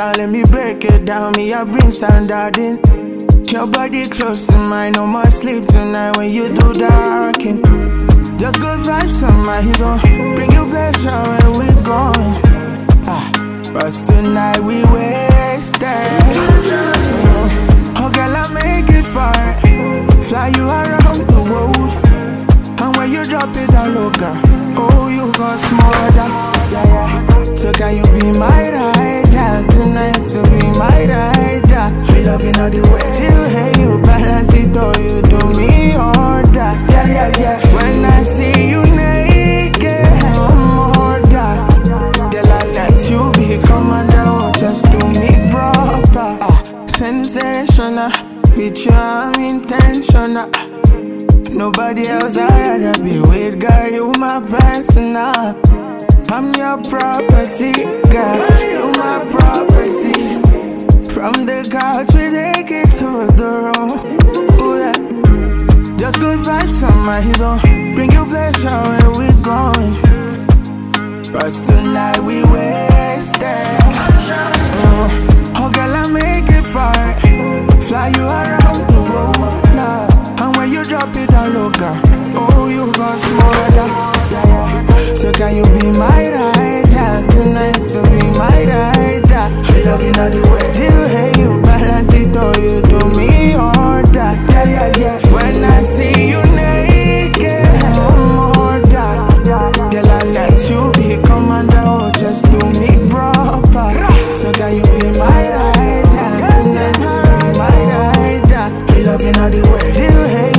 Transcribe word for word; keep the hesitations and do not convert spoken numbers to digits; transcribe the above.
Now let me break it down, me I bring standard in. Your body close to mine, no more sleep tonight when you do the rocking. Just good vibes on my hero, bring you pleasure when we going. Ah, but tonight we wasted. Oh girl, I make it far, fly you around the world. And when you drop it down low, girl, oh you got smother, yeah yeah. So can you be my rider tonight? To be my rider. We loving all the way you hey you balance it or you do me order. Yeah yeah yeah. When I see you naked, I'm order. Girl I let you be commander, oh, just do me proper. Ah, sensational, with you I'm intentional. Nobody else I'd rather be with, girl, you my personal. I'm your property, girl, you my property. From the couch we take it to the room. Ooh, yeah. Just good vibes on my hero, bring you pleasure where we going. But tonight we wasted. Oh, oh girl, I make it far, fly you around the world. And when you drop it down low, girl, oh you got smother, yeah yeah. So can you be my rider tonight? To be my rider. We loving all the way you hey you balance it or you do me order. Yeah yeah yeah. When I see you naked, I'm order. Girl I let you be commander, oh just do me proper. So can you be my rider tonight? To be my rider. We loving all the way you hey